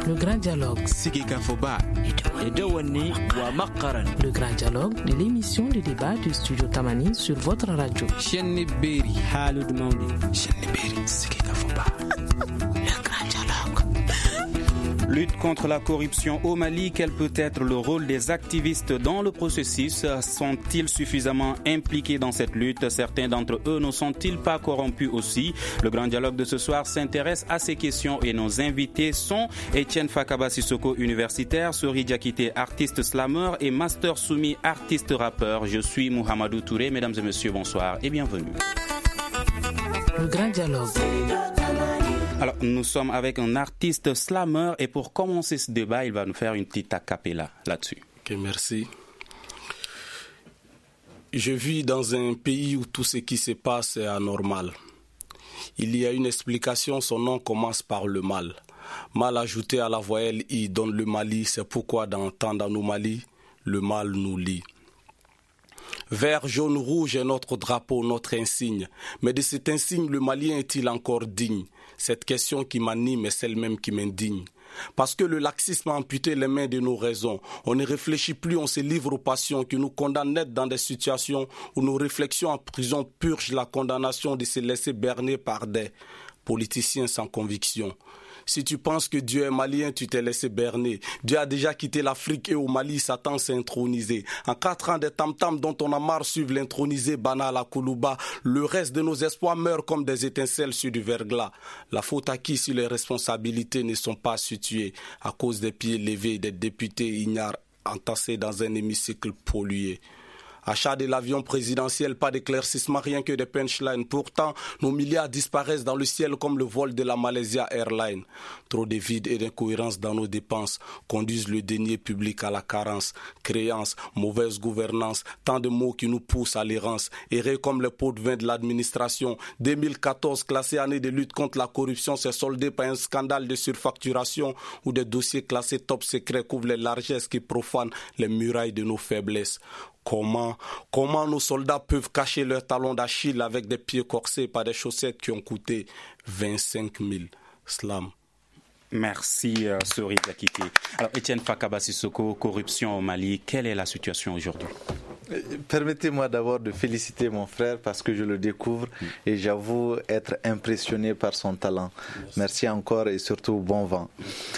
Le grand dialogue. Sigika Foba. Le grand dialogue de l'émission de débat du studio Tamani sur votre radio. Le grand dialogue. Lutte contre la corruption au Mali, quel peut être le rôle des activistes dans le processus? Sont-ils suffisamment impliqués dans cette lutte? Certains d'entre eux ne sont-ils pas corrompus aussi? Le grand dialogue de ce soir s'intéresse à ces questions et nos invités sont Etienne Fakaba Sissoko, universitaire, Sori Diakité, artiste slammer et Master Soumi, artiste rappeur. Je suis Mouhamadou Touré. Mesdames et messieurs, bonsoir et bienvenue. Le grand dialogue. Alors, nous sommes avec un artiste slammer et pour commencer ce débat, il va nous faire une petite a cappella là-dessus. Ok, merci. Je vis dans un pays où tout ce qui se passe est anormal. Il y a une explication, son nom commence par le mal. Mal ajouté à la voyelle I donne le Mali, c'est pourquoi dans tant d'anomalies, le mal nous lie. Vert, jaune, rouge est notre drapeau, notre insigne. Mais de cet insigne, le Malien est-il encore digne? Cette question qui m'anime est celle même qui m'indigne. Parce que le laxisme a amputé les mains de nos raisons. On ne réfléchit plus, on se livre aux passions qui nous condamnent net dans des situations où nos réflexions en prison purgent la condamnation de se laisser berner par des politiciens sans conviction. Si tu penses que Dieu est malien, tu t'es laissé berner. Dieu a déjà quitté l'Afrique et au Mali, Satan s'est intronisé. En 4 ans des tam-tams dont on a marre suivent l'intronisé Bana la Koulouba. Le reste de nos espoirs meurt comme des étincelles sur du verglas. La faute à qui si les responsabilités ne sont pas situées à cause des pieds levés des députés ignares entassés dans un hémicycle pollué. Achat de l'avion présidentiel, pas d'éclaircissement, rien que des punchlines. Pourtant, nos milliards disparaissent dans le ciel comme le vol de la Malaysia Airlines. Trop de vide et d'incohérence dans nos dépenses conduisent le denier public à la carence. Créance, mauvaise gouvernance, tant de mots qui nous poussent à l'errance. Errer comme les pots de vin de l'administration. 2014, classé année de lutte contre la corruption, s'est soldé par un scandale de surfacturation où des dossiers classés top secret couvrent les largesses qui profanent les murailles de nos faiblesses. Comment nos soldats peuvent cacher leurs talons d'Achille avec des pieds corsés par des chaussettes qui ont coûté 25 000 slams. Merci, Sori Diakité. Alors, Etienne Fakaba Sissoko, corruption au Mali, quelle est la situation aujourd'hui? Permettez-moi d'abord de féliciter mon frère parce que je le découvre et j'avoue être impressionné par son talent. Merci encore et surtout bon vent.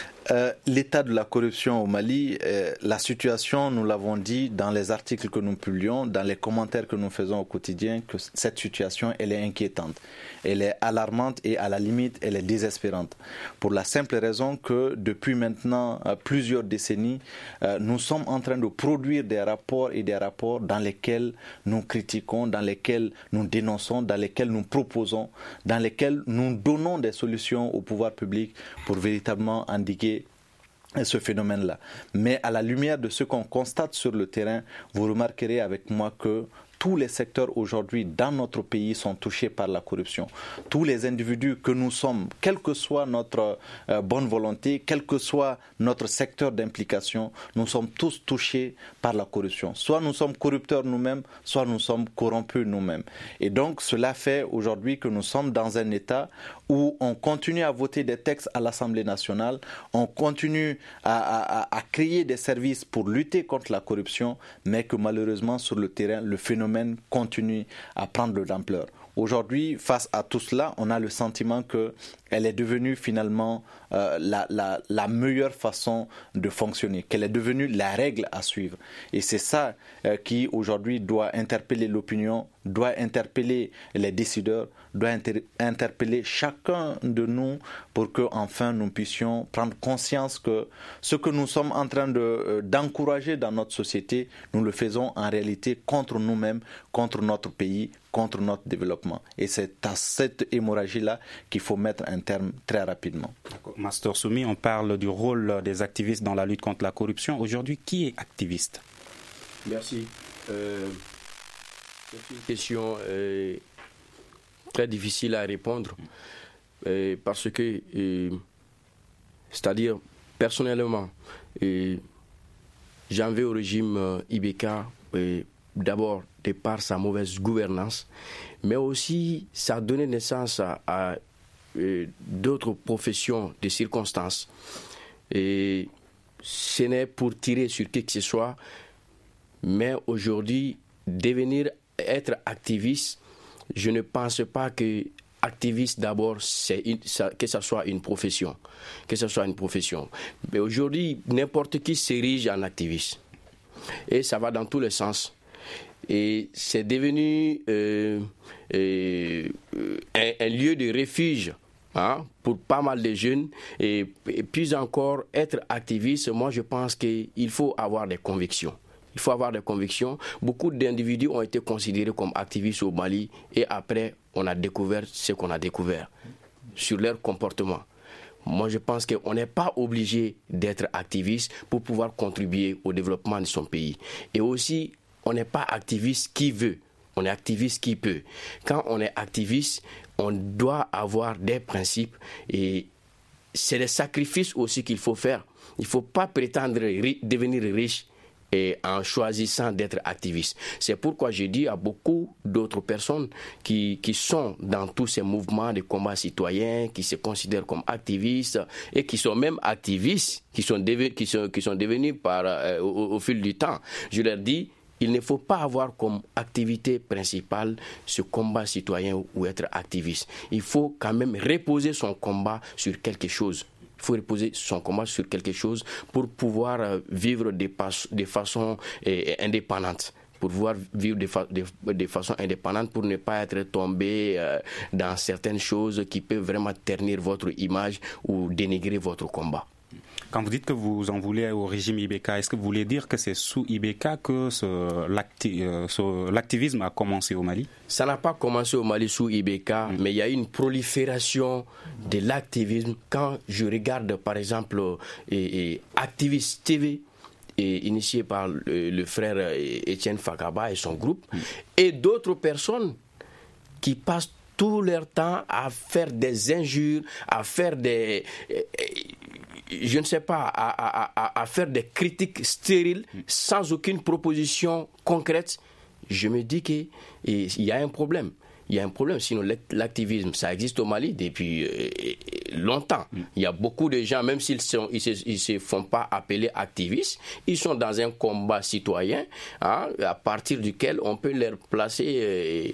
L'état de la corruption au Mali, la situation, nous l'avons dit dans les articles que nous publions, dans les commentaires que nous faisons au quotidien, que cette situation, elle est inquiétante. Elle est alarmante et à la limite, elle est désespérante. Pour la simple raison que depuis maintenant plusieurs décennies, nous sommes en train de produire des rapports dans lesquels nous critiquons, dans lesquels nous dénonçons, dans lesquels nous proposons, dans lesquels nous donnons des solutions au pouvoir public pour véritablement endiguer ce phénomène-là. Mais à la lumière de ce qu'on constate sur le terrain, vous remarquerez avec moi que tous les secteurs aujourd'hui dans notre pays sont touchés par la corruption. Tous les individus que nous sommes, quelle que soit notre bonne volonté, quel que soit notre secteur d'implication, nous sommes tous touchés par la corruption. Soit nous sommes corrupteurs nous-mêmes, soit nous sommes corrompus nous-mêmes. Et donc cela fait aujourd'hui que nous sommes dans un état où on continue à voter des textes à l'Assemblée nationale, on continue à créer des services pour lutter contre la corruption, mais que malheureusement sur le terrain, le phénomène continue à prendre de l'ampleur. Aujourd'hui, face à tout cela, on a le sentiment qu'elle est devenue finalement la meilleure façon de fonctionner, qu'elle est devenue la règle à suivre. Et c'est ça qui aujourd'hui doit interpeller l'opinion, doit interpeller les décideurs, doit interpeller chacun de nous pour que enfin nous puissions prendre conscience que ce que nous sommes en train d'encourager dans notre société, nous le faisons en réalité contre nous-mêmes, contre notre pays, contre notre développement. Et c'est à cette hémorragie-là qu'il faut mettre un terme très rapidement. Master Soumi, on parle du rôle des activistes dans la lutte contre la corruption. Aujourd'hui, qui est activiste? Merci. C'est une question très difficile à répondre parce que, c'est-à-dire personnellement, j'en veux au régime IBK d'abord de par sa mauvaise gouvernance, mais aussi ça a donné naissance à d'autres professions de circonstances. Et ce n'est pour tirer sur qui que ce soit, mais aujourd'hui, être activiste, je ne pense pas que activiste d'abord, que ça soit une profession. Mais aujourd'hui, n'importe qui s'érige en activiste. Et ça va dans tous les sens. Et c'est devenu un lieu de refuge pour pas mal de jeunes. Et puis encore, être activiste, moi je pense qu'il faut avoir des convictions. Beaucoup d'individus ont été considérés comme activistes au Mali et après, on a découvert ce qu'on a découvert sur leur comportement. Moi, je pense qu'on n'est pas obligé d'être activiste pour pouvoir contribuer au développement de son pays. Et aussi, on n'est pas activiste qui veut, on est activiste qui peut. Quand on est activiste, on doit avoir des principes et c'est des sacrifices aussi qu'il faut faire. Il ne faut pas prétendre devenir riche et en choisissant d'être activiste. C'est pourquoi je dis à beaucoup d'autres personnes qui sont dans tous ces mouvements de combat citoyen, qui se considèrent comme activistes et qui sont même activistes, qui sont devenus au fil du temps. Je leur dis, il ne faut pas avoir comme activité principale ce combat citoyen ou être activiste. Il faut quand même reposer son combat sur quelque chose. Il faut reposer son combat sur quelque chose pour pouvoir vivre de façon indépendante. Pour pouvoir vivre de façon indépendante, pour ne pas être tombé dans certaines choses qui peuvent vraiment ternir votre image ou dénigrer votre combat. Quand vous dites que vous en voulez au régime Ibeka, est-ce que vous voulez dire que c'est sous Ibeka que l'activisme a commencé au Mali? Ça n'a pas commencé au Mali sous Ibeka, mais il y a eu une prolifération de l'activisme. Quand je regarde par exemple Activist TV, initié par le frère Étienne Fakaba et son groupe, et d'autres personnes qui passent tout leur temps à faire des injures, à faire des... je ne sais pas, à faire des critiques stériles sans aucune proposition concrète, je me dis qu'il y a un problème. Il y a un problème, sinon l'activisme, ça existe au Mali depuis longtemps. Il y a beaucoup de gens, même s'ils se font pas appeler activistes, ils sont dans un combat citoyen, à partir duquel on peut les placer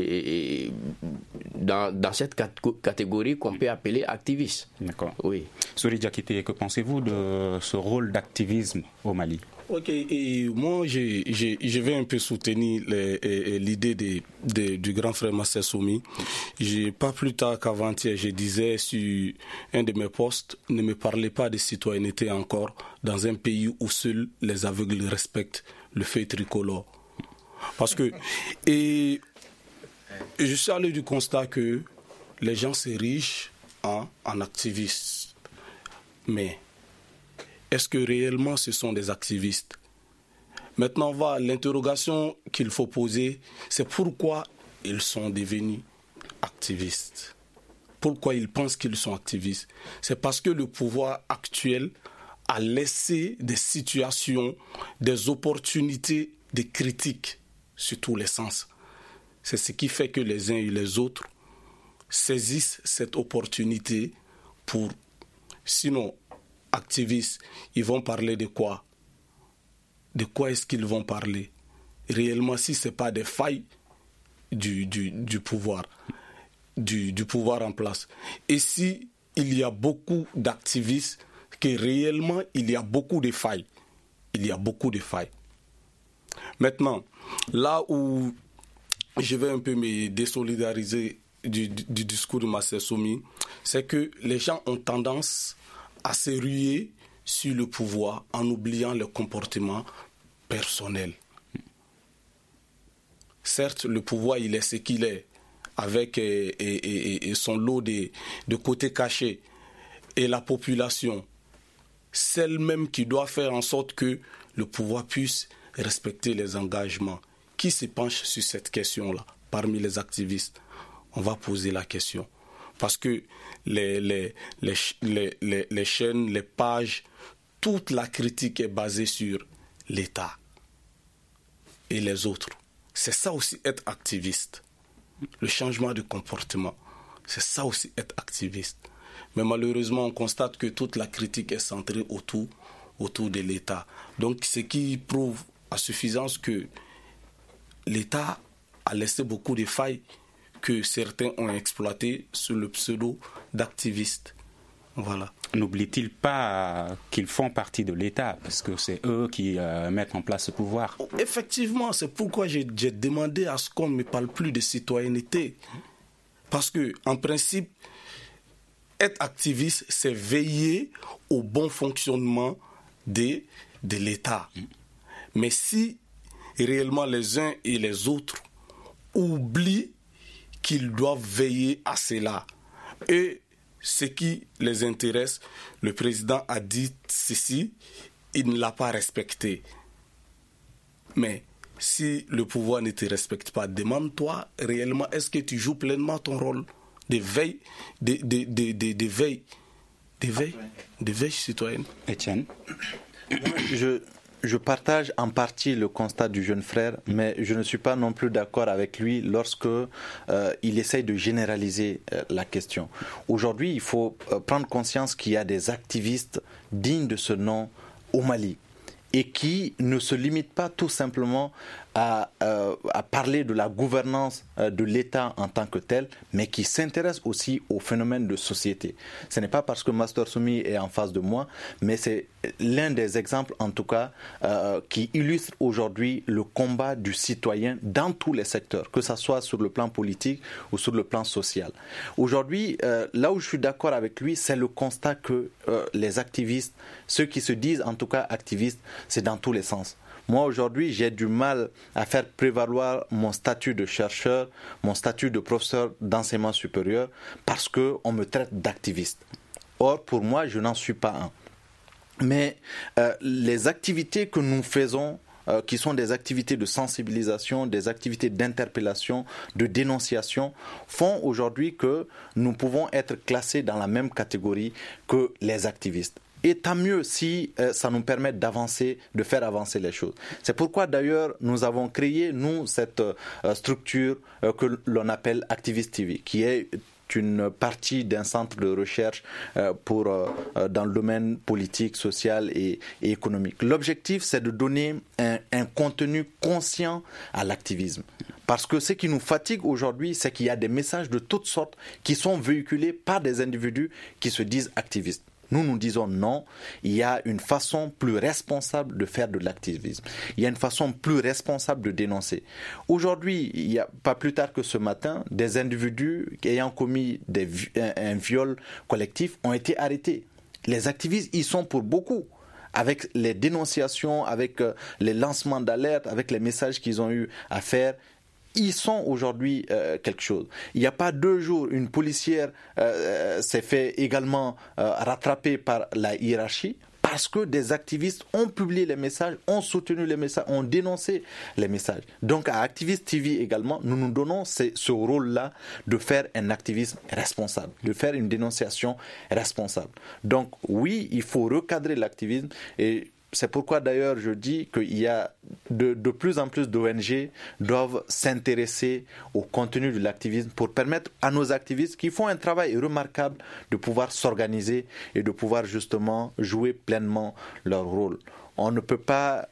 dans cette catégorie qu'on peut appeler activistes. D'accord. Oui. Sory Diakité, que pensez-vous de ce rôle d'activisme au Mali? Ok, et moi je vais un peu soutenir l'idée du grand frère Master Soumi. Pas plus tard qu'avant-hier, je disais sur un de mes posts, ne me parlez pas de citoyenneté encore dans un pays où seuls les aveugles respectent le feu tricolore. Parce que, et je suis allé du constat que les gens s'érigent en activistes. Mais est-ce que réellement ce sont des activistes? Maintenant, l'interrogation qu'il faut poser, c'est pourquoi ils sont devenus activistes. Pourquoi ils pensent qu'ils sont activistes? C'est parce que le pouvoir actuel a laissé des situations, des opportunités de critique sur tous les sens. C'est ce qui fait que les uns et les autres saisissent cette opportunité pour, sinon, activistes, ils vont parler de quoi? De quoi est-ce qu'ils vont parler? Réellement, si ce n'est pas des failles du pouvoir, du pouvoir en place. Et si il y a beaucoup d'activistes, que réellement il y a beaucoup de failles. Il y a beaucoup de failles. Maintenant, là où je vais un peu me désolidariser du discours de Master Soumi, c'est que les gens ont tendance à se ruer sur le pouvoir en oubliant le comportement personnel. Certes, le pouvoir, il est ce qu'il est, avec son lot de côtés cachés, et la population, celle même qui doit faire en sorte que le pouvoir puisse respecter les engagements. Qui se penche sur cette question-là parmi les activistes? On va poser la question. Parce que les chaînes, les pages, toute la critique est basée sur l'État et les autres. C'est ça aussi être activiste. Le changement de comportement, c'est ça aussi être activiste. Mais malheureusement, on constate que toute la critique est centrée autour de l'État. Donc, ce qui prouve à suffisance que l'État a laissé beaucoup de failles que certains ont exploitées sous le pseudo d'activistes. Voilà. N'oublie-t-il pas qu'ils font partie de l'État, parce que c'est eux qui mettent en place ce pouvoir? Effectivement, c'est pourquoi j'ai demandé à ce qu'on ne me parle plus de citoyenneté. Parce que, en principe, être activiste, c'est veiller au bon fonctionnement de l'État. Mais si réellement les uns et les autres oublient qu'ils doivent veiller à cela, et ce qui les intéresse, le président a dit ceci, il ne l'a pas respecté. Mais si le pouvoir ne te respecte pas, demande-toi réellement, est-ce que tu joues pleinement ton rôle de veille, de veille citoyenne? Etienne? Je partage en partie le constat du jeune frère, mais je ne suis pas non plus d'accord avec lui lorsque il essaye de généraliser la question. Aujourd'hui, il faut prendre conscience qu'il y a des activistes dignes de ce nom au Mali et qui ne se limitent pas tout simplement à parler de la gouvernance de l'État en tant que tel, mais qui s'intéressent aussi aux phénomènes de société. Ce n'est pas parce que Master Soumi est en face de moi, mais c'est l'un des exemples, en tout cas, qui illustre aujourd'hui le combat du citoyen dans tous les secteurs, que ce soit sur le plan politique ou sur le plan social. Aujourd'hui, là où je suis d'accord avec lui, c'est le constat que les activistes, ceux qui se disent en tout cas activistes, c'est dans tous les sens. Moi, aujourd'hui, j'ai du mal à faire prévaloir mon statut de chercheur, mon statut de professeur d'enseignement supérieur, parce qu'on me traite d'activiste. Or, pour moi, je n'en suis pas un. Mais les activités que nous faisons, qui sont des activités de sensibilisation, des activités d'interpellation, de dénonciation, font aujourd'hui que nous pouvons être classés dans la même catégorie que les activistes. Et tant mieux si ça nous permet d'avancer, de faire avancer les choses. C'est pourquoi d'ailleurs nous avons créé, nous, cette structure que l'on appelle Activist TV, qui est une partie d'un centre de recherche dans le domaine politique, social et économique. L'objectif, c'est de donner un contenu conscient à l'activisme. Parce que ce qui nous fatigue aujourd'hui, c'est qu'il y a des messages de toutes sortes qui sont véhiculés par des individus qui se disent activistes. Nous disons non, il y a une façon plus responsable de faire de l'activisme. Il y a une façon plus responsable de dénoncer. Aujourd'hui, il y a pas plus tard que ce matin, des individus ayant commis un viol collectif ont été arrêtés. Les activistes, ils sont pour beaucoup. Avec les dénonciations, avec les lancements d'alerte, avec les messages qu'ils ont eu à faire, ils sont aujourd'hui quelque chose. Il n'y a pas 2 jours, une policière s'est fait également rattraper par la hiérarchie parce que des activistes ont publié les messages, ont soutenu les messages, ont dénoncé les messages. Donc à Activist TV également, nous donnons ce rôle-là de faire un activisme responsable, de faire une dénonciation responsable. Donc oui, il faut recadrer l'activisme et c'est pourquoi d'ailleurs je dis qu'il y a de plus en plus d'ONG doivent s'intéresser au contenu de l'activisme pour permettre à nos activistes qui font un travail remarquable de pouvoir s'organiser et de pouvoir justement jouer pleinement leur rôle. On ne peut pas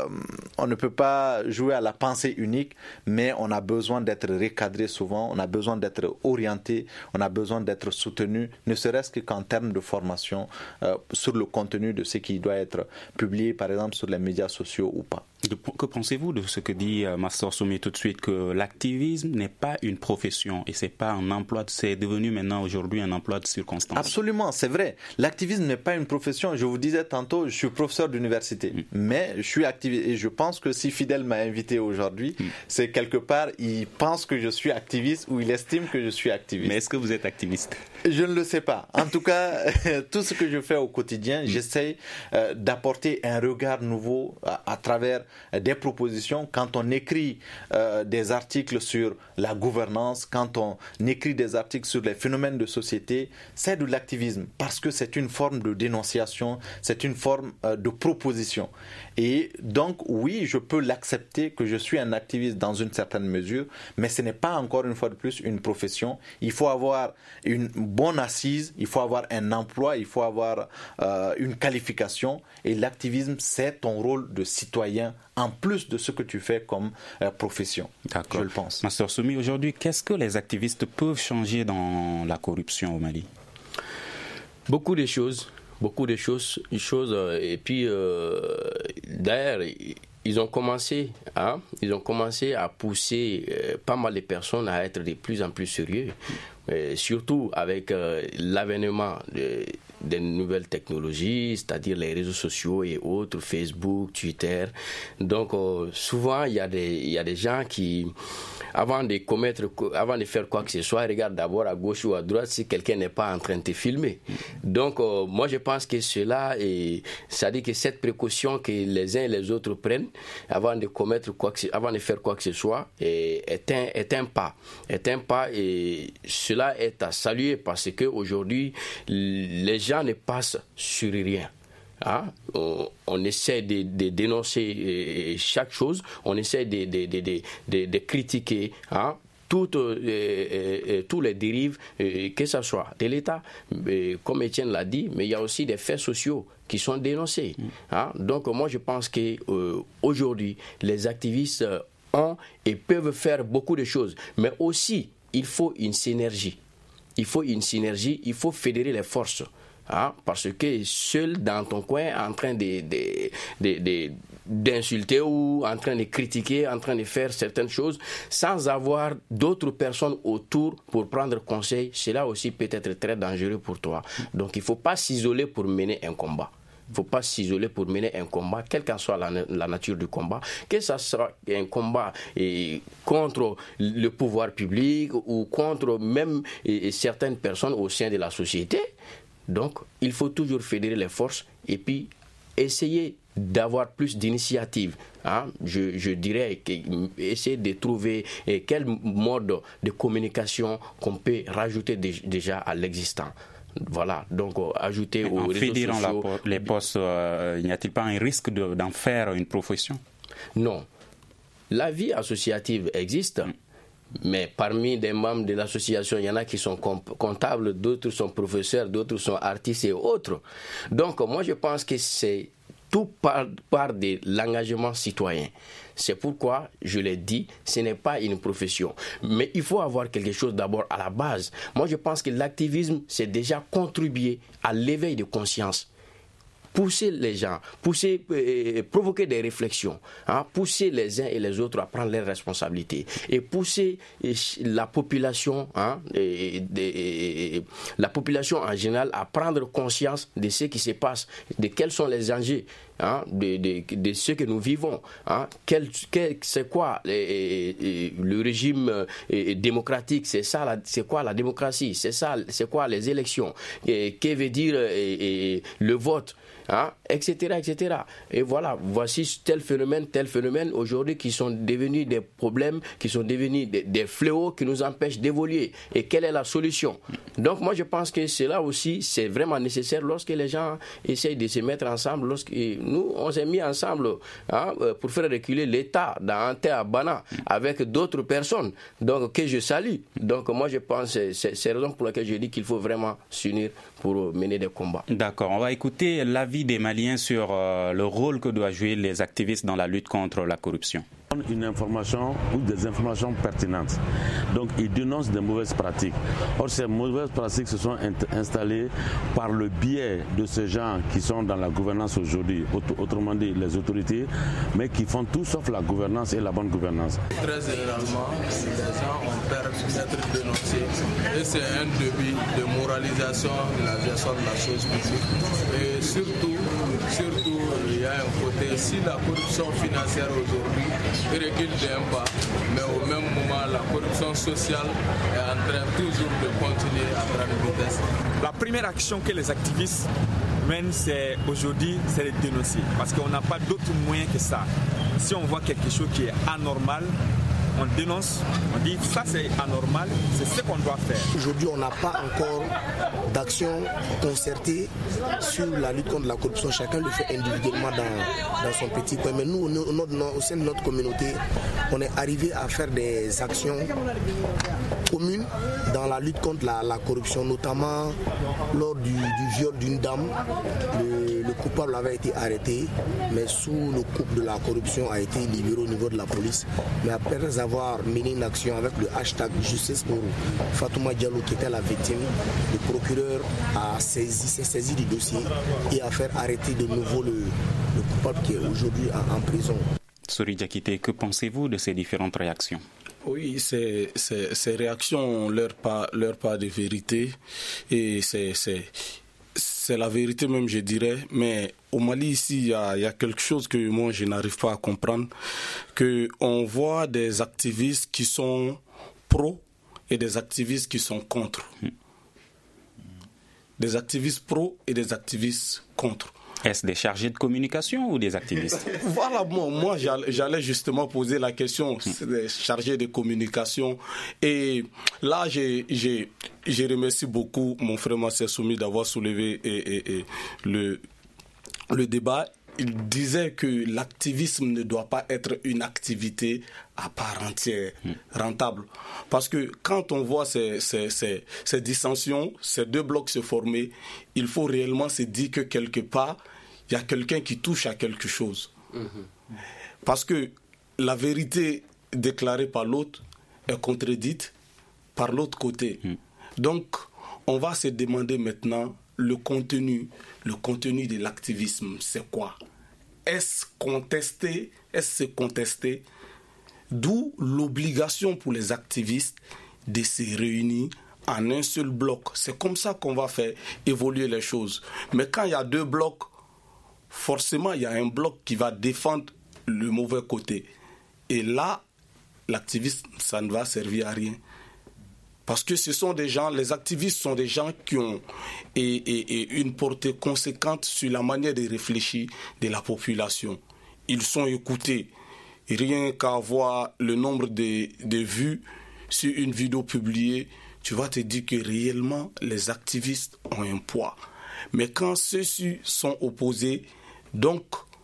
jouer à la pensée unique, mais on a besoin d'être recadré souvent, on a besoin d'être orienté, on a besoin d'être soutenu, ne serait-ce qu'en termes de formation sur le contenu de ce qui doit être publié, par exemple sur les médias sociaux ou pas. Que pensez-vous de ce que dit Master Soumi tout de suite, que l'activisme n'est pas une profession et c'est pas un emploi, c'est devenu maintenant aujourd'hui un emploi de circonstance? Absolument, c'est vrai. L'activisme n'est pas une profession. Je vous disais tantôt, je suis professeur d'université, mais je suis activiste et je pense que si Fidel m'a invité aujourd'hui, c'est quelque part, il pense que je suis activiste ou il estime que je suis activiste. Mais est-ce que vous êtes activiste? Je ne le sais pas. En tout cas, tout ce que je fais au quotidien, j'essaie d'apporter un regard nouveau à travers des propositions, quand on écrit des articles sur la gouvernance, quand on écrit des articles sur les phénomènes de société, c'est de l'activisme parce que c'est une forme de dénonciation, c'est une forme de proposition. Et donc, oui, je peux l'accepter que je suis un activiste dans une certaine mesure, mais ce n'est pas encore une fois de plus une profession. Il faut avoir une bonne assise, il faut avoir un emploi, il faut avoir une qualification. Et l'activisme, c'est ton rôle de citoyen en plus de ce que tu fais comme profession. D'accord. Je le pense. Master Soumi, aujourd'hui, qu'est-ce que les activistes peuvent changer dans la corruption au Mali? Beaucoup de choses. Et puis d'ailleurs ils ont commencé à pousser pas mal de personnes à être de plus en plus sérieux, surtout avec l'avènement des nouvelles technologies, c'est-à-dire les réseaux sociaux et autres, Facebook, Twitter. Donc souvent il y a des gens qui, avant de faire quoi que ce soit, regardent d'abord à gauche ou à droite si quelqu'un n'est pas en train de te filmer. Donc moi je pense que cela, c'est-à-dire que cette précaution que les uns et les autres prennent avant de faire quoi que ce soit est un pas, et cela est à saluer parce que aujourd'hui les gens ne passent sur rien. On essaie de dénoncer chaque chose, on essaie de critiquer toutes les dérives, que ce soit de l'État, comme Étienne l'a dit, mais il y a aussi des faits sociaux qui sont dénoncés. Donc moi je pense qu'aujourd'hui les activistes ont et peuvent faire beaucoup de choses, mais aussi il faut une synergie, il faut fédérer les forces. Parce que seul dans ton coin, en train d'insulter ou en train de critiquer, en train de faire certaines choses, sans avoir d'autres personnes autour pour prendre conseil, cela aussi peut être très dangereux pour toi. Donc il ne faut pas s'isoler pour mener un combat. Quelle qu'en soit la nature du combat, que ce soit un combat contre le pouvoir public ou contre même certaines personnes au sein de la société. Donc, il faut toujours fédérer les forces et puis essayer d'avoir plus d'initiatives. Je dirais essayer de trouver quel mode de communication qu'on peut rajouter déjà à l'existant. Voilà, donc ajouter aux réseaux sociaux. En fédérant les postes, n'y a-t-il pas un risque d'en faire une profession? Non. La vie associative existe. Mais parmi les membres de l'association, il y en a qui sont comptables, d'autres sont professeurs, d'autres sont artistes et autres. Donc moi je pense que c'est tout part de l'engagement citoyen. C'est pourquoi, je l'ai dit, ce n'est pas une profession. Mais il faut avoir quelque chose d'abord à la base. Moi je pense que l'activisme, c'est déjà contribuer à l'éveil de conscience. Pousser les gens, provoquer des réflexions, pousser les uns et les autres à prendre leurs responsabilités et pousser la population en général à prendre conscience de ce qui se passe, de quels sont les enjeux de ce que nous vivons. C'est quoi le régime démocratique, c'est quoi la démocratie, c'est quoi les élections, que veut dire le vote, etc. Et voilà, voici tel phénomène aujourd'hui qui sont devenus des problèmes, qui sont devenus des fléaux qui nous empêchent d'évoluer. Et quelle est la solution? Donc moi je pense que cela aussi c'est vraiment nécessaire lorsque les gens essayent de se mettre ensemble, lorsque nous on s'est mis ensemble pour faire reculer l'État dans Anté-Abana avec d'autres personnes, donc que je salue. Donc moi je pense que c'est la raison pour laquelle je dis qu'il faut vraiment s'unir pour mener des combats. D'accord, on va écouter l'avis des Maliens sur le rôle que doivent jouer les activistes dans la lutte contre la corruption. Une information ou des informations pertinentes. Donc ils dénoncent des mauvaises pratiques. Or ces mauvaises pratiques se sont installées par le biais de ces gens qui sont dans la gouvernance aujourd'hui, autrement dit les autorités, mais qui font tout sauf la gouvernance et la bonne gouvernance. Très généralement, les gens ont peur d'être dénoncés et c'est un début de moralisation de la gestion de la chose publique. Et surtout, il y a un côté, si la corruption financière aujourd'hui recule d'un pas, mais au même moment la corruption sociale est en train toujours de continuer à grande vitesse. La première action que les activistes mènent aujourd'hui, c'est de dénoncer, parce qu'on n'a pas d'autre moyen que ça. si on voit quelque chose qui est anormal, on dénonce, on dit ça c'est anormal, c'est ce qu'on doit faire. Aujourd'hui, on n'a pas encore d'action concertée sur la lutte contre la corruption. Chacun le fait individuellement dans son petit coin. Mais nous, au sein de notre communauté, on est arrivé à faire des actions communes dans la lutte contre la corruption, notamment lors du viol d'une dame. Le coupable avait été arrêté, mais sous le coup de la corruption a été libéré au niveau de la police. Mais après avoir mené une action avec le hashtag Justice pour Fatouma Diallo, qui était la victime, le procureur s'est saisi du dossier et a fait arrêter de nouveau le coupable qui est aujourd'hui en prison. Sori Diakité, que pensez-vous de ces différentes réactions? Oui, ces réactions ont leur part de vérité et c'est la vérité même, je dirais. Mais au Mali, ici, il y a quelque chose que moi, je n'arrive pas à comprendre. On voit des activistes qui sont pro et des activistes qui sont contre. Des activistes pro et des activistes contre. Est-ce des chargés de communication ou des activistes? Voilà, moi j'allais justement poser la question, des chargés de communication. Et là, je remercie beaucoup mon frère Massé Soumi d'avoir soulevé le débat. Il disait que l'activisme ne doit pas être une activité à part entière, rentable. Parce que quand on voit ces dissensions, ces deux blocs se former, il faut réellement se dire que quelque part, il y a quelqu'un qui touche à quelque chose. Parce que la vérité déclarée par l'autre est contredite par l'autre côté. Donc, on va se demander maintenant le contenu de l'activisme, c'est quoi? Est-ce se contester? D'où l'obligation pour les activistes de se réunir en un seul bloc. C'est comme ça qu'on va faire évoluer les choses. Mais quand il y a deux blocs, forcément il y a un bloc qui va défendre le mauvais côté. Et là, l'activisme, ça ne va servir à rien. Parce que ce sont des gens, les activistes sont des gens qui ont une portée conséquente sur la manière de réfléchir de la population. Ils sont écoutés. Rien qu'à voir le nombre de vues sur une vidéo publiée, tu vas te dire que réellement les activistes ont un poids. Mais quand ceux-ci sont opposés, donc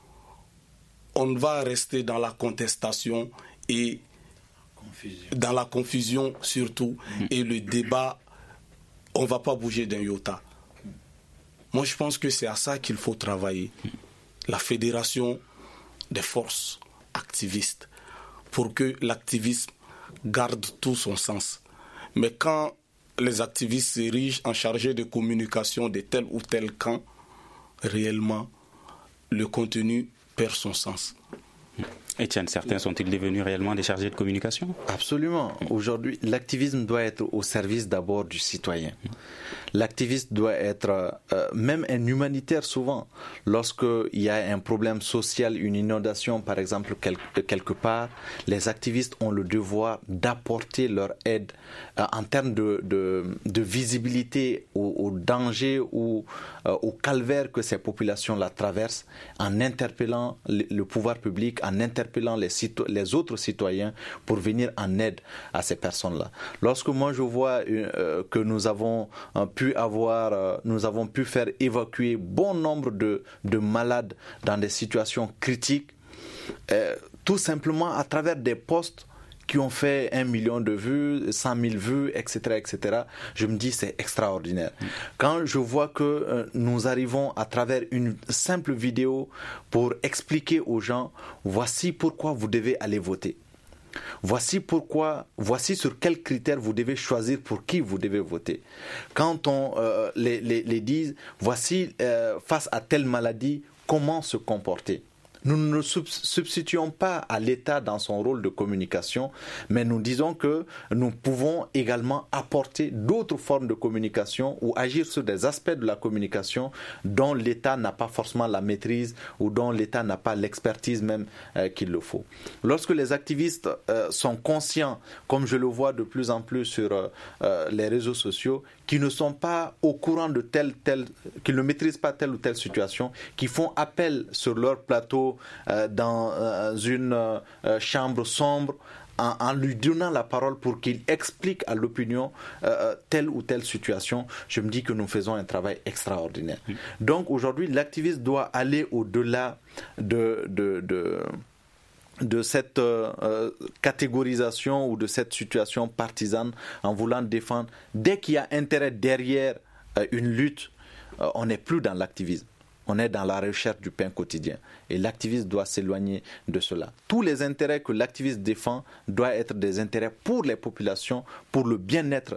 on va rester dans la contestation et dans la confusion surtout, et le débat, on ne va pas bouger d'un iota. Moi, je pense que c'est à ça qu'il faut travailler. La fédération des forces activistes, pour que l'activisme garde tout son sens. Mais quand les activistes s'érigent en chargés de communication de tel ou tel camp, réellement, le contenu perd son sens. Etienne, certains sont-ils devenus réellement des chargés de communication? Absolument. Aujourd'hui, l'activisme doit être au service d'abord du citoyen. L'activiste doit être même un humanitaire souvent. Lorsqu'il y a un problème social, une inondation par exemple quelque part, les activistes ont le devoir d'apporter leur aide en termes de visibilité au danger ou au calvaire que ces populations-là traversent, en interpellant le pouvoir public, en interpellant les autres citoyens pour venir en aide à ces personnes-là. Lorsque moi je vois que nous avons pu faire évacuer bon nombre de malades dans des situations critiques, tout simplement à travers des posts qui ont fait 1 million de vues, 100 000 vues, etc., etc. Je me dis c'est extraordinaire. Quand je vois que nous arrivons à travers une simple vidéo pour expliquer aux gens, voici pourquoi vous devez aller voter. Voici sur quels critères vous devez choisir pour qui vous devez voter. Quand on les dit, voici face à telle maladie, comment se comporter. Nous ne nous substituons pas à l'État dans son rôle de communication, mais nous disons que nous pouvons également apporter d'autres formes de communication ou agir sur des aspects de la communication dont l'État n'a pas forcément la maîtrise ou dont l'État n'a pas l'expertise même qu'il le faut. Lorsque les activistes sont conscients, comme je le vois de plus en plus sur les réseaux sociaux, qui ne sont pas au courant de qui ne maîtrisent pas telle ou telle situation, qui font appel sur leur plateau vidéo dans une chambre sombre, en lui donnant la parole pour qu'il explique à l'opinion telle ou telle situation, je me dis que nous faisons un travail extraordinaire. Donc aujourd'hui, l'activiste doit aller au-delà de cette catégorisation ou de cette situation partisane en voulant défendre. Dès qu'il y a intérêt derrière une lutte, on n'est plus dans l'activisme. On est dans la recherche du pain quotidien. Et l'activiste doit s'éloigner de cela. Tous les intérêts que l'activiste défend doivent être des intérêts pour les populations, pour le bien-être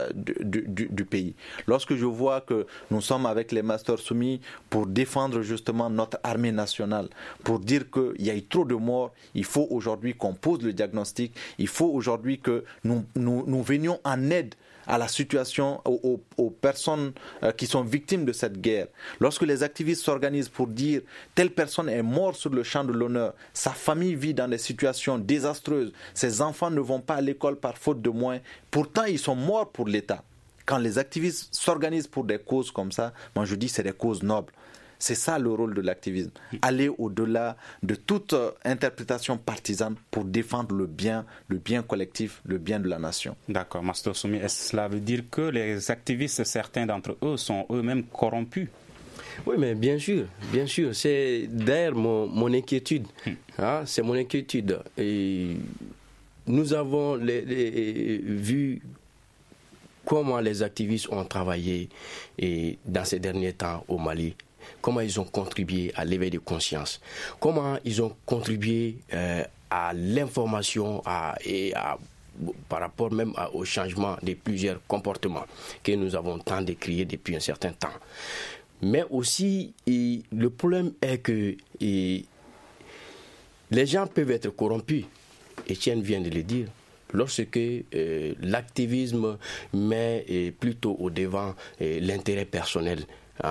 du pays. Lorsque je vois que nous sommes avec les Masters Soumis pour défendre justement notre armée nationale, pour dire qu'il y a eu trop de morts, il faut aujourd'hui qu'on pose le diagnostic, il faut aujourd'hui que nous venions en aide à la situation, aux personnes qui sont victimes de cette guerre. Lorsque les activistes s'organisent pour dire telle personne est morte sur le champ de l'honneur, sa famille vit dans des situations désastreuses, ses enfants ne vont pas à l'école par faute de moyens, pourtant ils sont morts pour l'État. Quand les activistes s'organisent pour des causes comme ça, moi je dis c'est des causes nobles. C'est ça le rôle de l'activisme, aller au-delà de toute interprétation partisane pour défendre le bien collectif, le bien de la nation. D'accord, Master Soumi, est-ce que cela veut dire que les activistes, certains d'entre eux, sont eux-mêmes corrompus? Oui, mais bien sûr, c'est d'ailleurs mon inquiétude. C'est mon inquiétude. Et nous avons vu comment les activistes ont travaillé dans ces derniers temps au Mali. Comment ils ont contribué à l'éveil de conscience, comment ils ont contribué à l'information par rapport même au changement de plusieurs comportements que nous avons tant décriés depuis un certain temps. Mais aussi, le problème est que les gens peuvent être corrompus. Étienne vient de le dire. Lorsque l'activisme met plutôt au devant l'intérêt personnel,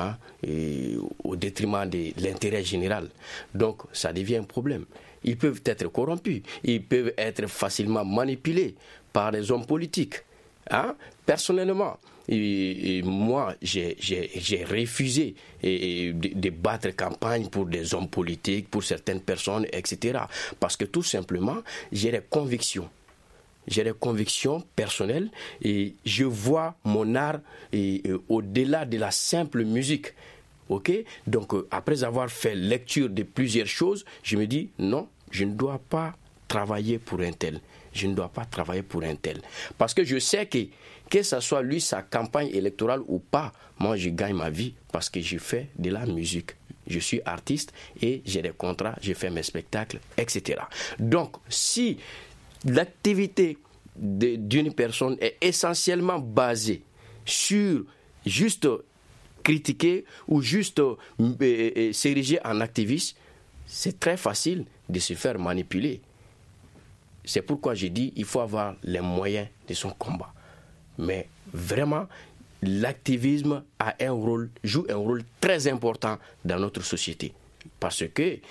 au détriment de l'intérêt général. Donc, ça devient un problème. Ils peuvent être corrompus, ils peuvent être facilement manipulés par les hommes politiques. Personnellement, moi, j'ai refusé de battre campagne pour des hommes politiques, pour certaines personnes, etc. Parce que tout simplement, j'ai des convictions. J'ai des convictions personnelles et je vois mon art au-delà de la simple musique. Okay? Donc, après avoir fait lecture de plusieurs choses, je me dis non, je ne dois pas travailler pour un tel. Je ne dois pas travailler pour un tel. Parce que je sais que ce soit lui, sa campagne électorale ou pas, moi je gagne ma vie parce que je fais de la musique. Je suis artiste et j'ai des contrats, je fais mes spectacles, etc. Donc, si l'activité d'une personne est essentiellement basée sur juste critiquer ou juste s'ériger en activiste, c'est très facile de se faire manipuler. C'est pourquoi j'ai dit qu'il faut avoir les moyens de son combat. Mais vraiment, l'activisme joue un rôle très important dans notre société. Parce que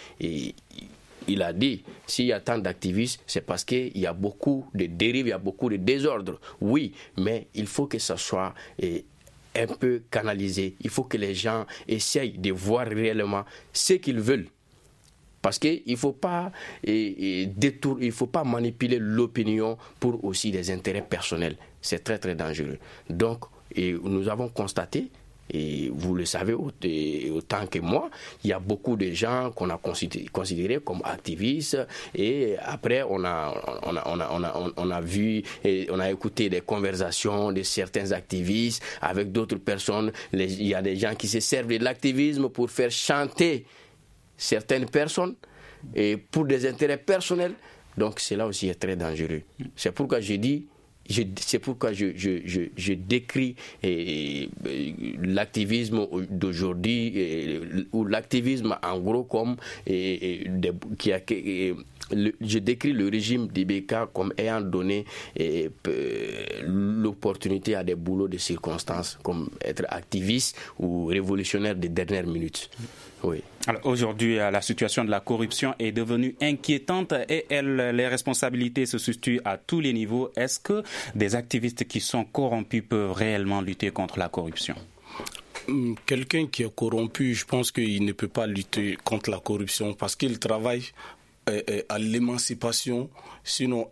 il a dit, s'il y a tant d'activistes, c'est parce qu'il y a beaucoup de dérives, il y a beaucoup de désordre. Oui, mais il faut que ça soit un peu canalisé. Il faut que les gens essayent de voir réellement ce qu'ils veulent. Parce qu'il ne faut pas manipuler l'opinion pour aussi des intérêts personnels. C'est très très dangereux. Donc, nous avons constaté, et vous le savez autant que moi, il y a beaucoup de gens qu'on a considérés comme activistes et après on a vu et on a écouté des conversations de certains activistes avec d'autres personnes. Il y a des gens qui se servent de l'activisme pour faire chanter certaines personnes et pour des intérêts personnels. Donc cela aussi est très dangereux. C'est pourquoi je décris l'activisme d'aujourd'hui ou l'activisme en gros comme je décris le régime d'Ibeka comme ayant donné l'opportunité à des boulots de circonstances comme être activiste ou révolutionnaire des dernières minutes. Oui. Alors aujourd'hui, la situation de la corruption est devenue inquiétante et les responsabilités se situent à tous les niveaux. Est-ce que des activistes qui sont corrompus peuvent réellement lutter contre la corruption? Quelqu'un qui est corrompu, je pense qu'il ne peut pas lutter contre la corruption parce qu'il travaille à l'émancipation, sinon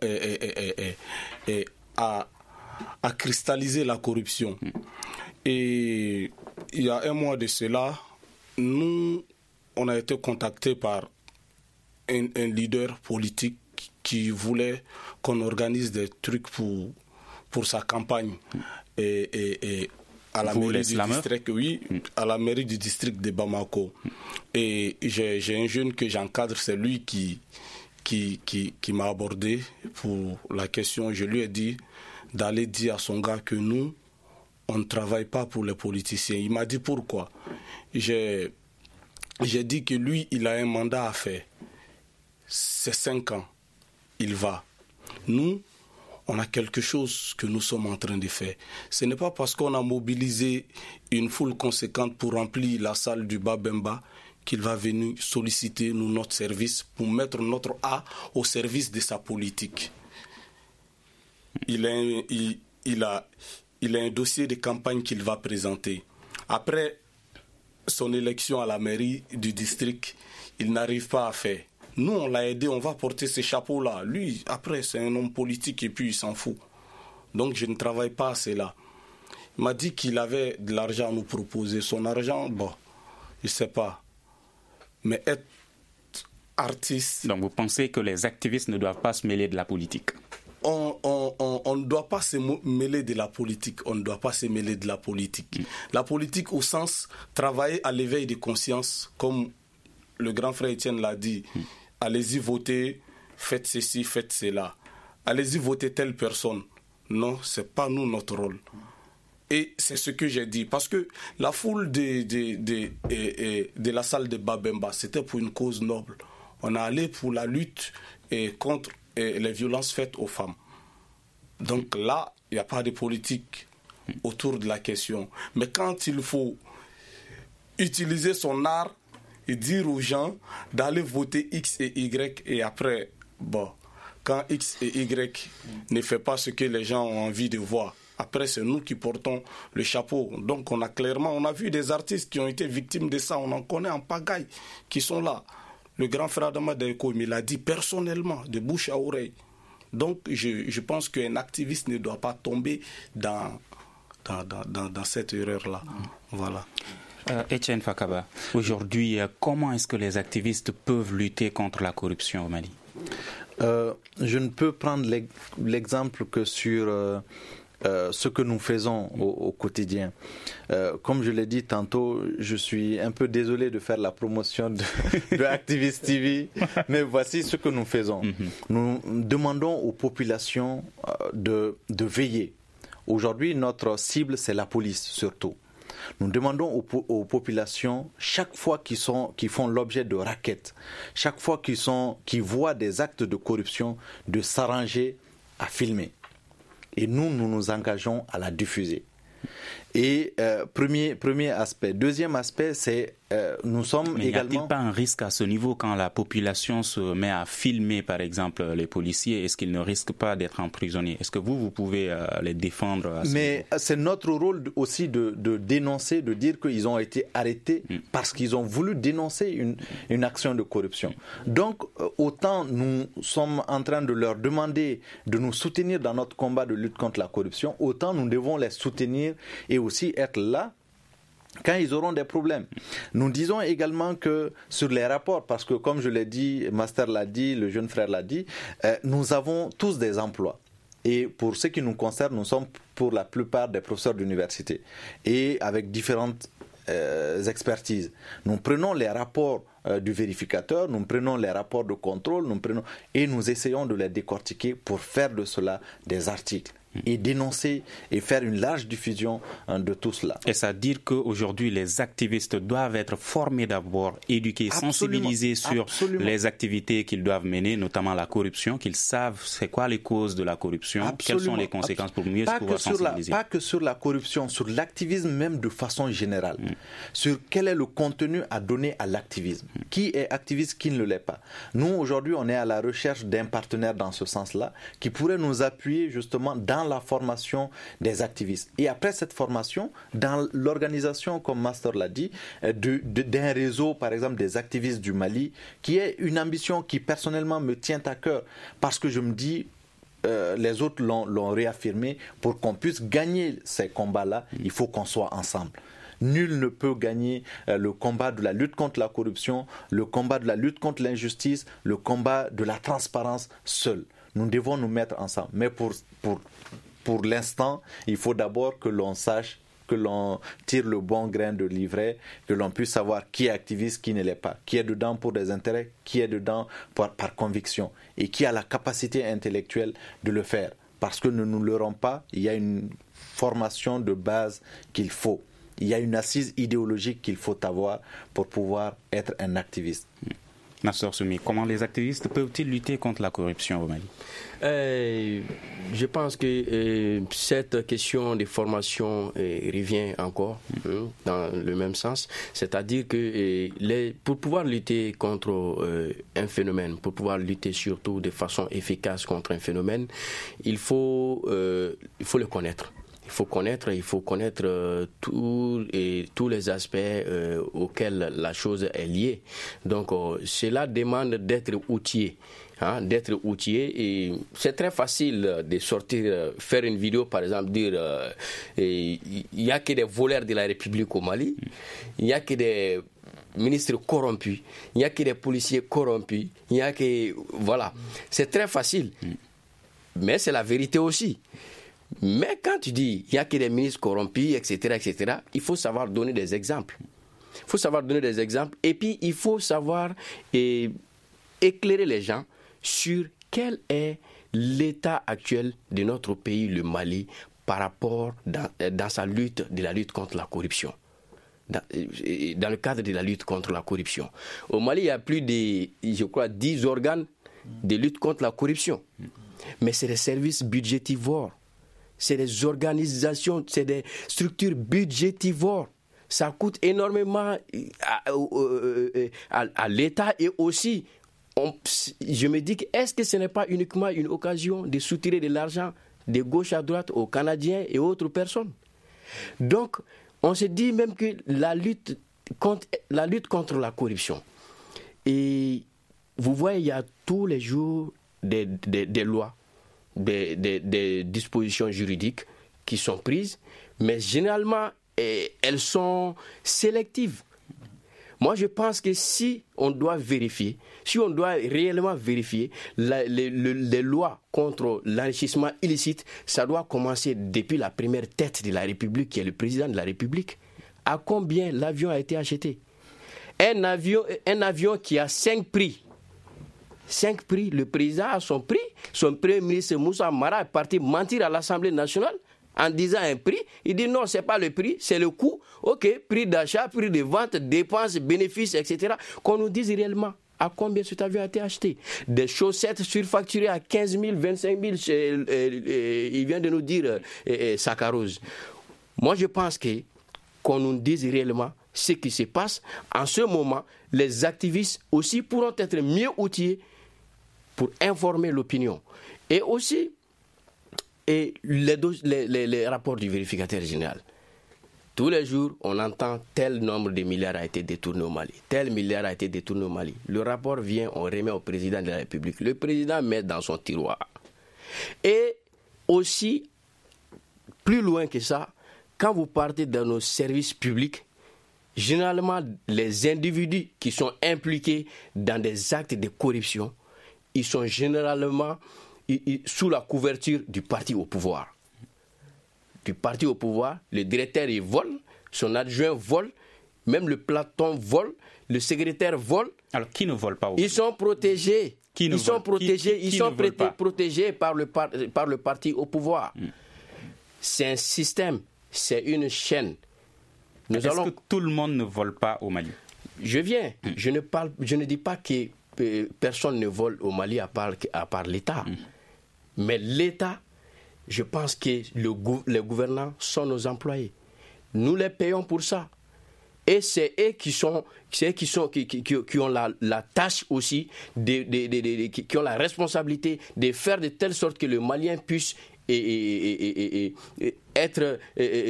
à cristalliser la corruption. Et il y a un mois de cela, nous, on a été contactés par un leader politique qui voulait qu'on organise des trucs pour sa campagne. Et à la mairie du district, à la mairie du district de Bamako. Et j'ai un jeune que j'encadre, c'est lui qui m'a abordé pour la question. Je lui ai dit d'aller dire à son gars que nous, on ne travaille pas pour les politiciens. Il m'a dit pourquoi. J'ai dit que lui, il a un mandat à faire. C'est 5 ans. Il va. Nous, on a quelque chose que nous sommes en train de faire. Ce n'est pas parce qu'on a mobilisé une foule conséquente pour remplir la salle du Babemba qu'il va venir solliciter nous, notre service pour mettre notre A au service de sa politique. Il a un dossier de campagne qu'il va présenter. Après son élection à la mairie du district, il n'arrive pas à faire. Nous, on l'a aidé, on va porter ces chapeaux-là. Lui, après, c'est un homme politique et puis il s'en fout. Donc, je ne travaille pas à cela. Il m'a dit qu'il avait de l'argent à nous proposer. Son argent, bon, je ne sais pas. Mais être artiste... Donc, vous pensez que les activistes ne doivent pas se mêler de la politique? On ne doit pas se mêler de la politique. On ne doit pas se mêler de la politique. La politique au sens travailler à l'éveil de conscience, comme le grand frère Étienne l'a dit. Allez-y voter, faites ceci, faites cela. Allez-y voter telle personne. Non, ce n'est pas nous notre rôle. Et c'est ce que j'ai dit. Parce que la foule de la salle de Babemba, c'était pour une cause noble. On est allé pour la lutte contre les violences faites aux femmes. Donc là, il n'y a pas de politique autour de la question. Mais quand il faut utiliser son art et dire aux gens d'aller voter X et Y et après, bon, quand X et Y ne font pas ce que les gens ont envie de voir, après c'est nous qui portons le chapeau. Donc on a vu des artistes qui ont été victimes de ça, on en connaît en pagaille, qui sont là. Le grand frère Adama Daeko me l'a dit personnellement, de bouche à oreille. Donc je pense qu'un activiste ne doit pas tomber dans cette erreur-là. Voilà. Etienne Fakaba, aujourd'hui, comment est-ce que les activistes peuvent lutter contre la corruption au Mali? Je ne peux prendre l'exemple que sur ce que nous faisons au quotidien. Comme je l'ai dit tantôt, je suis un peu désolé de faire la promotion de Activist TV, mais voici ce que nous faisons. Nous demandons aux populations de veiller. Aujourd'hui, notre cible, c'est la police surtout. Nous demandons aux populations, chaque fois qu'ils font l'objet de rackets, chaque fois qu'ils voient des actes de corruption, de s'arranger à filmer. Et nous nous engageons à la diffuser. Et premier aspect. Deuxième aspect, c'est nous sommes mais également... n'y a-t-il pas un risque à ce niveau quand la population se met à filmer, par exemple, les policiers? Est-ce qu'ils ne risquent pas d'être emprisonnés? Est-ce que vous pouvez les défendre à ce niveau? C'est notre rôle aussi de dénoncer, de dire qu'ils ont été arrêtés parce qu'ils ont voulu dénoncer une action de corruption. Donc, autant nous sommes en train de leur demander de nous soutenir dans notre combat de lutte contre la corruption, autant nous devons les soutenir et aussi être là quand ils auront des problèmes. Nous disons également que sur les rapports, parce que comme je l'ai dit, Master l'a dit, le jeune frère l'a dit, nous avons tous des emplois. Et pour ce qui nous concerne, nous sommes pour la plupart des professeurs d'université et avec différentes expertises. Nous prenons les rapports du vérificateur, nous prenons les rapports de contrôle, et nous essayons de les décortiquer pour faire de cela des articles et dénoncer et faire une large diffusion de tout cela. Et ça veut dire qu'aujourd'hui, les activistes doivent être formés d'abord, éduqués, sensibilisés sur les activités qu'ils doivent mener, notamment la corruption, qu'ils savent c'est quoi les causes de la corruption, quelles sont les conséquences pour mieux pouvoir sensibiliser. Pas que sur la corruption, sur l'activisme même de façon générale. Sur quel est le contenu à donner à l'activisme. Qui est activiste, qui ne l'est pas. Nous, aujourd'hui, on est à la recherche d'un partenaire dans ce sens-là, qui pourrait nous appuyer justement dans la formation des activistes. Et après cette formation, dans l'organisation, comme Master l'a dit, d'un réseau, par exemple, des activistes du Mali, qui est une ambition qui personnellement me tient à cœur, parce que je me dis, les autres l'ont réaffirmé, pour qu'on puisse gagner ces combats-là, il faut qu'on soit ensemble. Nul ne peut gagner le combat de la lutte contre la corruption, le combat de la lutte contre l'injustice, le combat de la transparence seul. Nous devons nous mettre ensemble. Mais pour l'instant, il faut d'abord que l'on sache, que l'on tire le bon grain de livret, que l'on puisse savoir qui est activiste, qui ne l'est pas, qui est dedans pour des intérêts, qui est dedans par conviction et qui a la capacité intellectuelle de le faire. Parce que ne nous leurrons pas, il y a une formation de base qu'il faut. Il y a une assise idéologique qu'il faut avoir pour pouvoir être un activiste. Nassor Soumi, comment les activistes peuvent-ils lutter contre la corruption au Mali? Je pense que cette question de formation revient encore dans le même sens. C'est-à-dire que pour pouvoir lutter contre un phénomène, pour pouvoir lutter surtout de façon efficace contre un phénomène, il faut le connaître. Il faut connaître tous les aspects auxquels la chose est liée. Donc, cela demande d'être outillé. D'être outillé, et c'est très facile de sortir, faire une vidéo par exemple, dire il n'y a que des voleurs de la République au Mali, il n'y a que des ministres corrompus, il n'y a que des policiers corrompus, il n'y a que... Voilà, c'est très facile, mais c'est la vérité aussi. Mais quand tu dis il n'y a que des ministres corrompus, etc., il faut savoir donner des exemples. Et puis il faut savoir éclairer les gens sur quel est l'état actuel de notre pays, le Mali, par rapport dans sa lutte, de la lutte contre la corruption. Dans le cadre de la lutte contre la corruption. Au Mali, il y a plus de, je crois, 10 organes de lutte contre la corruption. Mais c'est des services budgétivores. C'est des organisations, c'est des structures budgétivores. Ça coûte énormément à l'État et aussi, je me dis, est-ce que ce n'est pas uniquement une occasion de soutirer de l'argent de gauche à droite aux Canadiens et autres personnes? Donc, on se dit même que la lutte contre la corruption, et vous voyez, il y a tous les jours des lois, des dispositions juridiques qui sont prises, mais généralement, elles sont sélectives. Moi, je pense que si on doit réellement vérifier les lois contre l'enrichissement illicite, ça doit commencer depuis la première tête de la République, qui est le président de la République. À combien l'avion a été acheté? Un avion qui a 5 prix. 5 prix, le président a son prix. Son premier ministre Moussa Mara est parti mentir à l'Assemblée nationale en disant un prix. Il dit non, ce n'est pas le prix, c'est le coût. Ok, prix d'achat, prix de vente, dépenses, bénéfices, etc. Qu'on nous dise réellement à combien cet avion a été acheté. Des chaussettes surfacturées à 15 000, 25 000, il vient de nous dire Saccharose. Moi, je pense qu'on nous dise réellement ce qui se passe. En ce moment, les activistes aussi pourront être mieux outillés pour informer l'opinion. Et aussi, les rapports du vérificateur général. Tous les jours, on entend tel nombre de milliards a été détourné au Mali. Tel milliard a été détourné au Mali. Le rapport vient, on remet au président de la République. Le président met dans son tiroir. Et aussi, plus loin que ça, quand vous partez dans nos services publics, généralement, les individus qui sont impliqués dans des actes de corruption, ils sont généralement sous la couverture du parti au pouvoir. Du parti au pouvoir, le directeur il vole, son adjoint vole, même le platon vole, le secrétaire vole. Alors qui ne vole pas? Ils sont protégés. Ils sont protégés par le parti au pouvoir. C'est un système, c'est une chaîne. Est-ce que tout le monde ne vole pas au Mali? Je ne dis pas que personne ne vole au Mali à part l'État. Mais l'État, je pense que les gouvernants sont nos employés. Nous les payons pour ça. Et c'est eux qui ont la tâche aussi, qui ont la responsabilité de faire de telle sorte que le Malien puisse être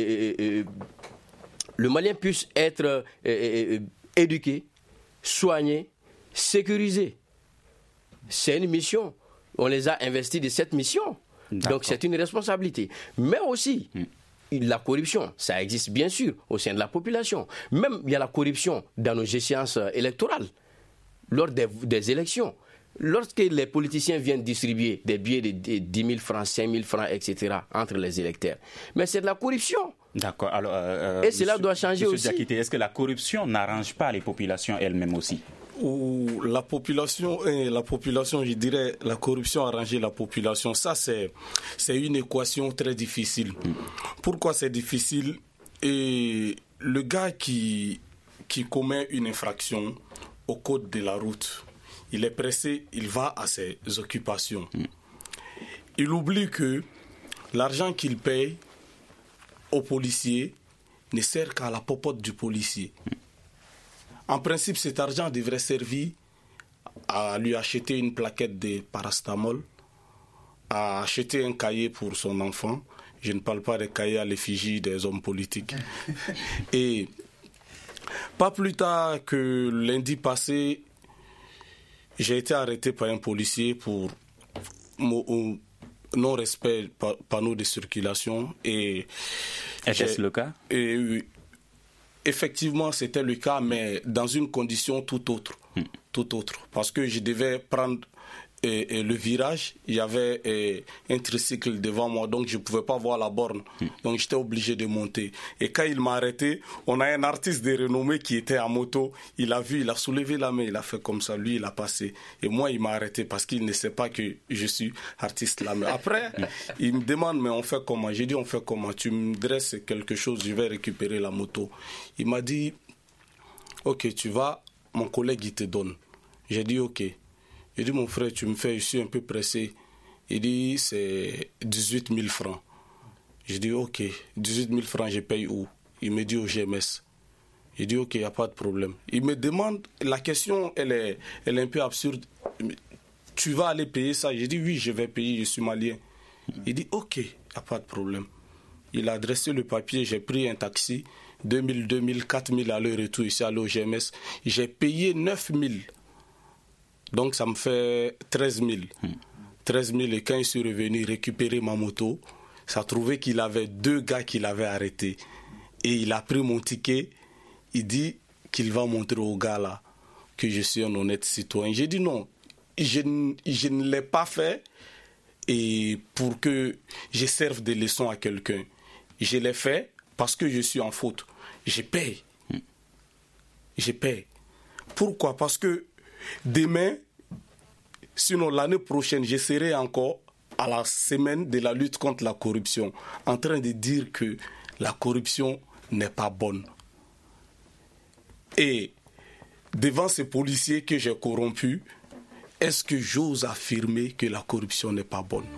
le Malien puisse être éduqué, soigné, sécurisé. C'est une mission. On les a investis de cette mission. D'accord. Donc c'est une responsabilité. Mais aussi, la corruption, ça existe bien sûr au sein de la population. Même il y a la corruption dans nos échéances électorales, lors des élections. Lorsque les politiciens viennent distribuer des billets de 10 000 francs, 5 000 francs, etc. entre les électeurs. Mais c'est de la corruption. D'accord. Alors, et cela doit changer aussi. Diakité, est-ce que la corruption n'arrange pas les populations elles-mêmes aussi? Ou la population, je dirais, la corruption arranger la population, ça c'est une équation très difficile. Pourquoi c'est difficile? Et le gars qui commet une infraction au code de la route, il est pressé, il va à ses occupations. Il oublie que l'argent qu'il paye aux policiers ne sert qu'à la popote du policier. En principe, cet argent devrait servir à lui acheter une plaquette de paracétamol, à acheter un cahier pour son enfant. Je ne parle pas des cahiers à l'effigie des hommes politiques. Et pas plus tard que lundi passé, j'ai été arrêté par un policier pour non-respect panneau de circulation. Est-ce le cas? Effectivement, c'était le cas, mais dans une condition tout autre. Parce que je devais prendre le virage, il y avait un tricycle devant moi, donc je ne pouvais pas voir la borne. Donc j'étais obligé de monter. Et quand il m'a arrêté, on a un artiste de renommée qui était en moto. Il a vu, il a soulevé la main, il a fait comme ça. Lui, il a passé. Et moi, il m'a arrêté parce qu'il ne sait pas que je suis artiste là. Mais après, il me demande, mais on fait comment? J'ai dit, on fait comment? Tu me dresses quelque chose, je vais récupérer la moto. Il m'a dit, ok, tu vas, mon collègue, il te donne. J'ai dit, ok. J'ai dit, mon frère, tu me fais, je suis un peu pressé. Il dit, c'est 18 000 francs. J'ai dit, ok, 18 000 francs, je paye où? Il me dit au GMS. J'ai dit, ok, il n'y a pas de problème. Il me demande, la question, elle est un peu absurde. Tu vas aller payer ça? J'ai dit, oui, je vais payer, je suis malien. Il dit, ok, il n'y a pas de problème. Il a adressé le papier, j'ai pris un taxi, 2 000, 4 000 aller-retour ici à l'OGMS. J'ai payé 9 000. Donc ça me fait 13 000. 13 000 et quand je suis revenu récupérer ma moto, ça trouvait qu'il avait 2 gars qui l'avaient arrêté. Et il a pris mon ticket, il dit qu'il va montrer aux gars là que je suis un honnête citoyen. J'ai dit non, je ne l'ai pas fait et pour que je serve des leçons à quelqu'un. Je l'ai fait parce que je suis en faute. Je paye. Je paye. Pourquoi? Parce que demain, sinon l'année prochaine, je serai encore à la semaine de la lutte contre la corruption, en train de dire que la corruption n'est pas bonne. Et devant ces policiers que j'ai corrompus, est-ce que j'ose affirmer que la corruption n'est pas bonne?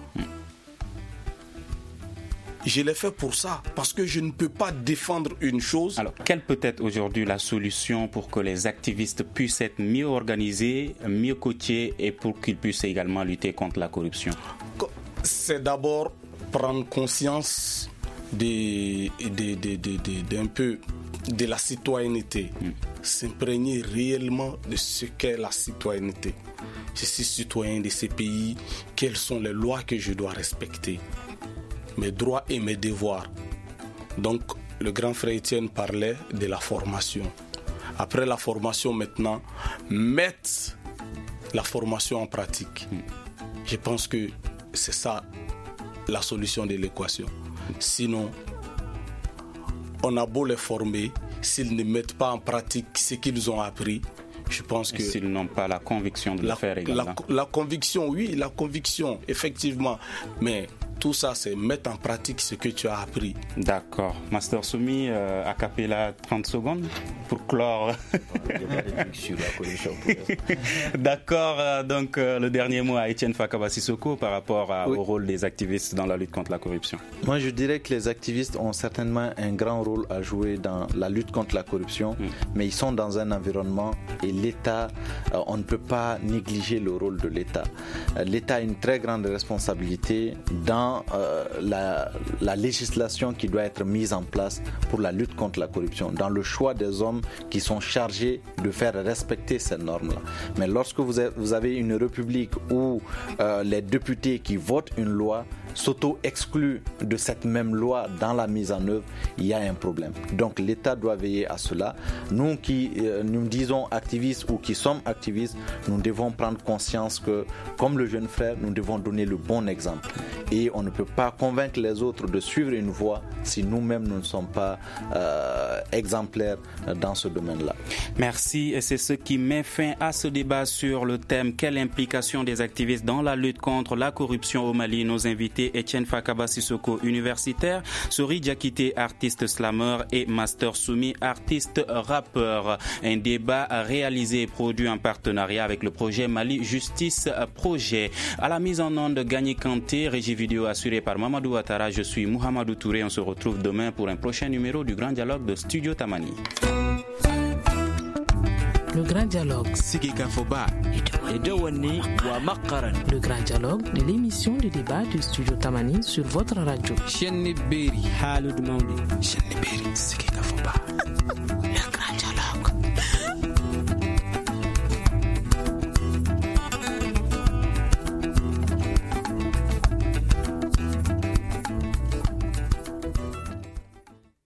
Je l'ai fait pour ça, parce que je ne peux pas défendre une chose. Alors, quelle peut être aujourd'hui la solution pour que les activistes puissent être mieux organisés, mieux coachés et pour qu'ils puissent également lutter contre la corruption? C'est d'abord prendre conscience d'un peu de la citoyenneté, s'imprégner réellement de ce qu'est la citoyenneté. Je suis citoyen de ces pays, quelles sont les lois que je dois respecter? Mes droits et mes devoirs. Donc, le grand frère Étienne parlait de la formation. Après la formation, maintenant, mettre la formation en pratique. Je pense que c'est ça la solution de l'équation. Sinon, on a beau les former, s'ils ne mettent pas en pratique ce qu'ils ont appris, je pense que... S'ils n'ont pas la conviction de le faire également. La conviction, oui, la conviction, effectivement. Mais tout ça, c'est mettre en pratique ce que tu as appris. D'accord. Master Soumi, a cappella 30 secondes pour clore. D'accord. Donc, le dernier mot à Etienne Fakaba Sissoko par rapport au rôle des activistes dans la lutte contre la corruption. Moi, je dirais que les activistes ont certainement un grand rôle à jouer dans la lutte contre la corruption, mais ils sont dans un environnement et l'État, on ne peut pas négliger le rôle de l'État. L'État a une très grande responsabilité dans dans la législation qui doit être mise en place pour la lutte contre la corruption, dans le choix des hommes qui sont chargés de faire respecter ces normes-là. Mais lorsque vous avez une république où les députés qui votent une loi s'auto-excluent de cette même loi dans la mise en œuvre, il y a un problème. Donc l'État doit veiller à cela. Nous qui nous disons activistes ou qui sommes activistes, nous devons prendre conscience que, comme le jeune frère, nous devons donner le bon exemple. Et on ne peut pas convaincre les autres de suivre une voie si nous-mêmes nous ne sommes pas exemplaires dans ce domaine-là. Merci. Et c'est ce qui met fin à ce débat sur le thème « Quelle implication des activistes dans la lutte contre la corruption au Mali ?» Nos invités Etienne Fakaba Sissoko, universitaire, Sori Diakité, artiste slammer, et Master Soumi, artiste rappeur. Un débat réalisé et produit en partenariat avec le projet Mali Justice Projet. À la mise en onde, Gagné Kanté, régie vidéo assurée par Mamadou Ouattara. Je suis Mouhamadou Touré. On se retrouve demain pour un prochain numéro du Grand Dialogue de Studio Tamani. Le Grand Dialogue. Le Grand Dialogue de l'émission de débat de Studio Tamani sur votre radio.